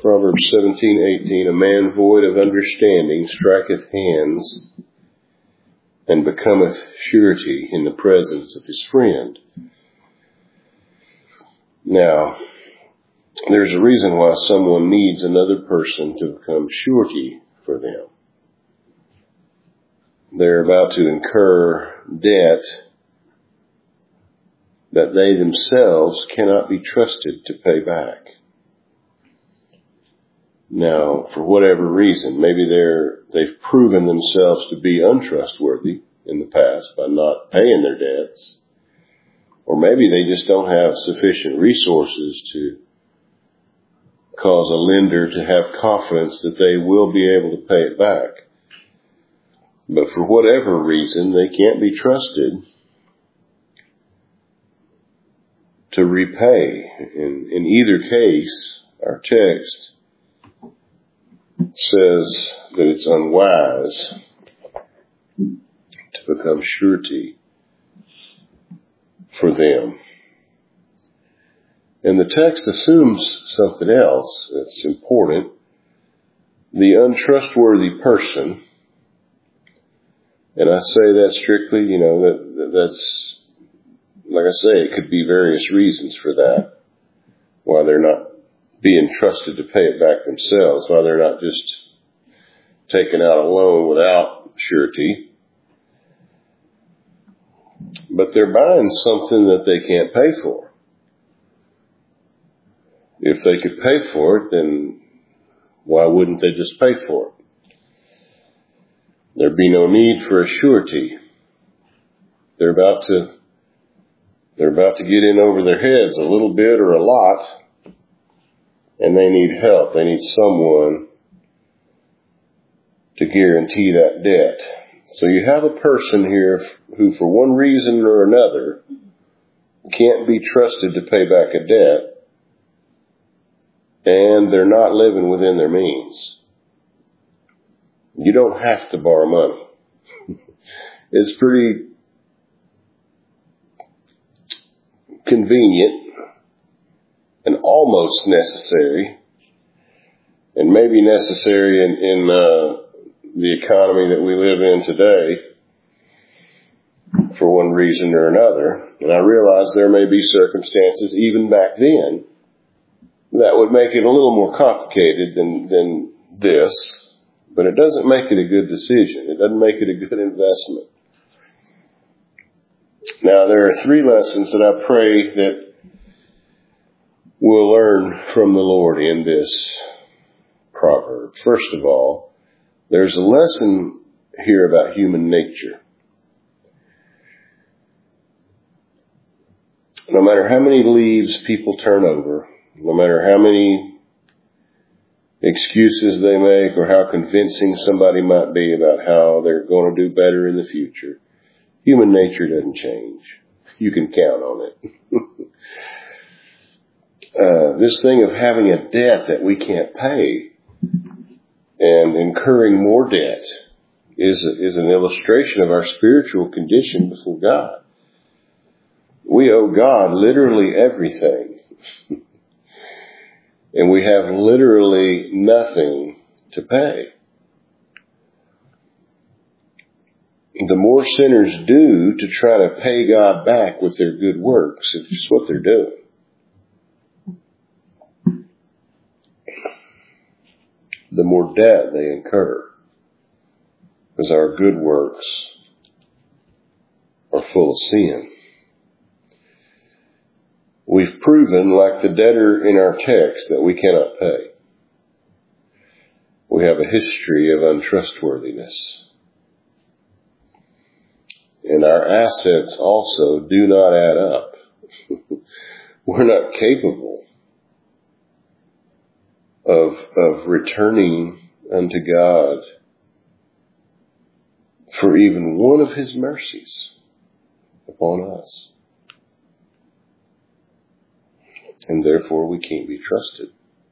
Proverbs 17:18, a man void of understanding striketh hands and becometh surety in the presence of his friend. Now, there's a reason why someone needs another person to become surety for them. They're about to incur debt that they themselves cannot be trusted to pay back. Now, for whatever reason, maybe they've proven themselves to be untrustworthy in the past by not paying their debts, or maybe they just don't have sufficient resources to cause a lender to have confidence that they will be able to pay it back. But for whatever reason, they can't be trusted to repay. In either case, our text says that it's unwise to become surety for them. And the text assumes something else that's important. The untrustworthy person, and I say that strictly, that's, like I say, it could be various reasons for that, why they're not being trusted to pay it back themselves, why they're not just taking out a loan without surety. But they're buying something that they can't pay for. If they could pay for it, then why wouldn't they just pay for it? There'd be no need for a surety. They're about to get in over their heads a little bit or a lot, and they need help. They need someone to guarantee that debt. So you have a person here who, for one reason or another, can't be trusted to pay back a debt, and they're not living within their means. You don't have to borrow money. It's pretty convenient and almost necessary, and maybe necessary in the economy that we live in today for one reason or another. And I realize there may be circumstances even back then that would make it a little more complicated than this, but it doesn't make it a good decision. It doesn't make it a good investment. Now, there are 3 lessons that I pray that we'll learn from the Lord in this proverb. First of all, there's a lesson here about human nature. No matter how many leaves people turn over, no matter how many excuses they make or how convincing somebody might be about how they're going to do better in the future, human nature doesn't change. You can count on it. This thing of having a debt that we can't pay and incurring more debt is an illustration of our spiritual condition before God. We owe God literally everything. And we have literally nothing to pay. The more sinners do to try to pay God back with their good works, it's just what they're doing. The more debt they incur, because our good works are full of sin. We've proven, like the debtor in our text, that we cannot pay. We have a history of untrustworthiness. And our assets also do not add up. We're not capable of returning unto God for even one of His mercies upon us. And therefore we can't be trusted.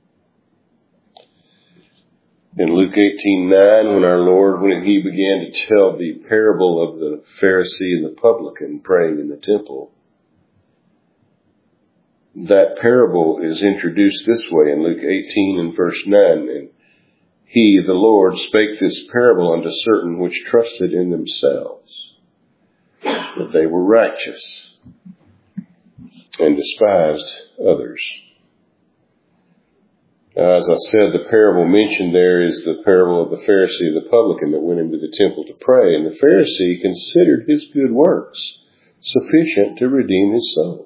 In Luke 18:9, when our Lord, when He began to tell the parable of the Pharisee and the publican praying in the temple, that parable is introduced this way in Luke 18 and verse 9. And he, the Lord, spake this parable unto certain which trusted in themselves that they were righteous and despised others. Now, as I said, the parable mentioned there is the parable of the Pharisee and the publican that went into the temple to pray. And the Pharisee considered his good works sufficient to redeem his soul.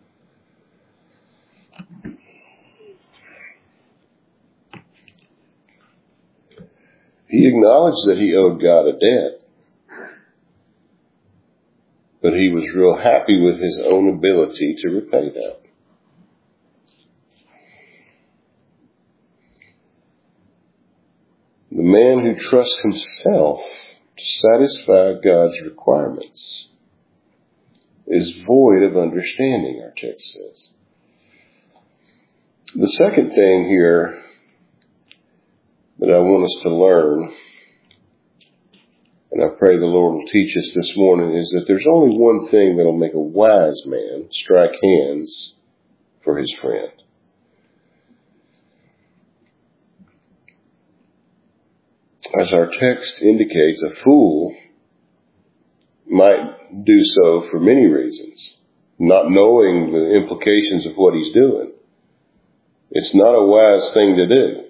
He acknowledged that he owed God a debt, but he was real happy with his own ability to repay that. The man who trusts himself to satisfy God's requirements is void of understanding, our text says. The second thing here that I want us to learn, and I pray the Lord will teach us this morning, is that there's only one thing that'll make a wise man strike hands for his friend. As our text indicates, a fool might do so for many reasons, not knowing the implications of what he's doing. It's not a wise thing to do.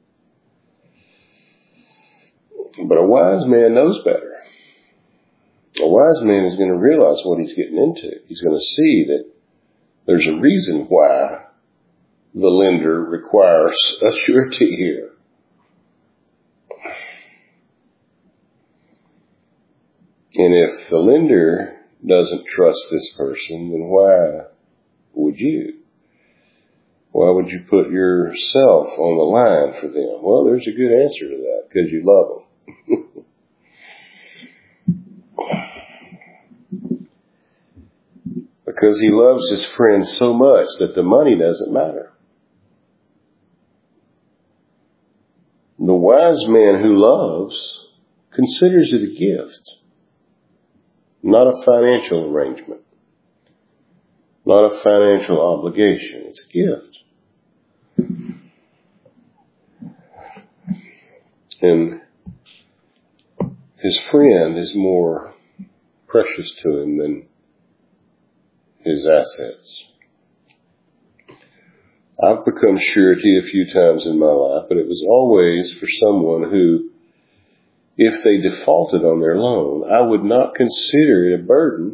But a wise man knows better. A wise man is going to realize what he's getting into. He's going to see that there's a reason why the lender requires a surety here. And if the lender doesn't trust this person, then why would you? Why would you put yourself on the line for them? Well, there's a good answer to that, because you love them. Because he loves his friend so much that the money doesn't matter. The wise man who loves considers it a gift, not a financial arrangement, not a financial obligation. It's a gift. And his friend is more precious to him than his assets. I've become surety a few times in my life, but it was always for someone who, if they defaulted on their loan, I would not consider it a burden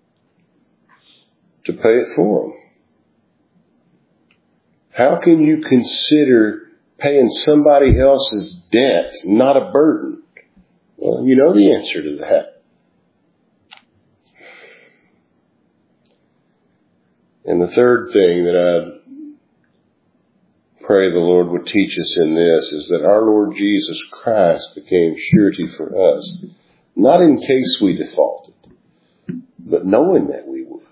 to pay it for them. How can you consider paying somebody else's debt not a burden? Well, you know the answer to that. And the third thing that I pray the Lord would teach us in this is that our Lord Jesus Christ became surety for us, not in case we defaulted, but knowing that we would.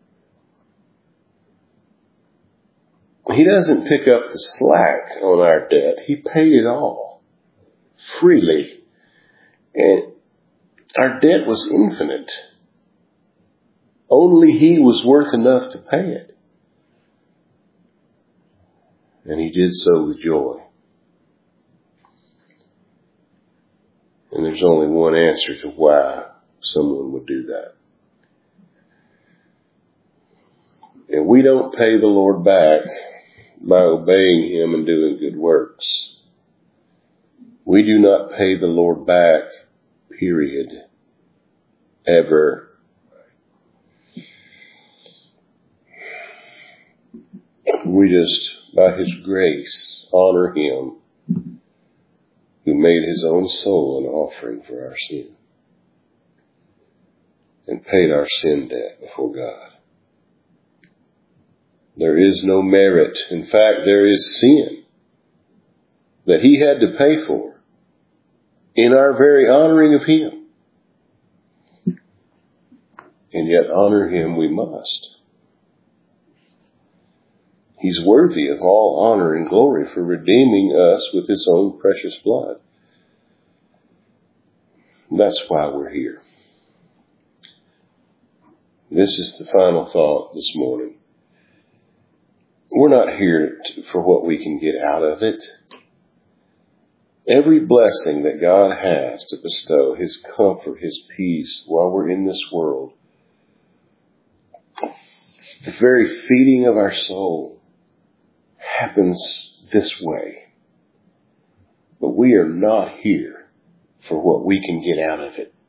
He doesn't pick up the slack on our debt. He paid it all freely. And our debt was infinite. Only He was worth enough to pay it. And He did so with joy. And there's only one answer to why someone would do that. And we don't pay the Lord back by obeying Him and doing good works. We do not pay the Lord back, period, ever. We just, by His grace, honor Him who made His own soul an offering for our sin and paid our sin debt before God. There is no merit. In fact, there is sin that He had to pay for in our very honoring of Him. And yet honor Him we must. He's worthy of all honor and glory for redeeming us with His own precious blood. That's why we're here. This is the final thought this morning. We're not here for what we can get out of it. Every blessing that God has to bestow, His comfort, His peace while we're in this world, the very feeding of our soul happens this way. But we are not here for what we can get out of it.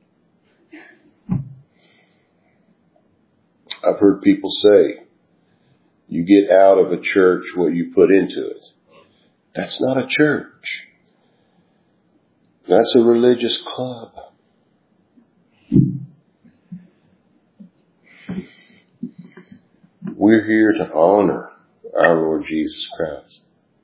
I've heard people say, you get out of a church what you put into it. That's not a church. That's a religious club. We're here to honor our Lord Jesus Christ.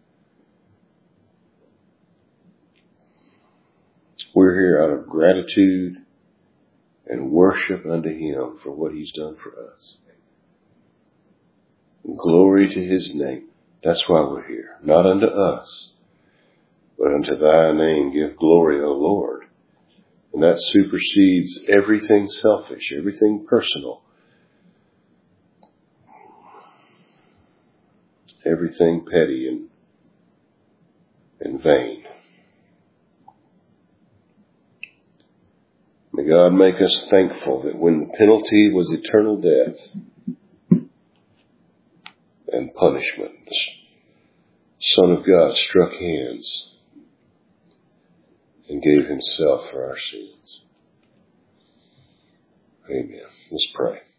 We're here out of gratitude and worship unto Him for what He's done for us. Glory to His name. That's why we're here. Not unto us, but unto Thy name give glory, O Lord. And that supersedes everything selfish, everything personal, everything petty and vain. May God make us thankful that when the penalty was eternal death and punishment, the Son of God struck hands and gave Himself for our sins. Amen. Let's pray.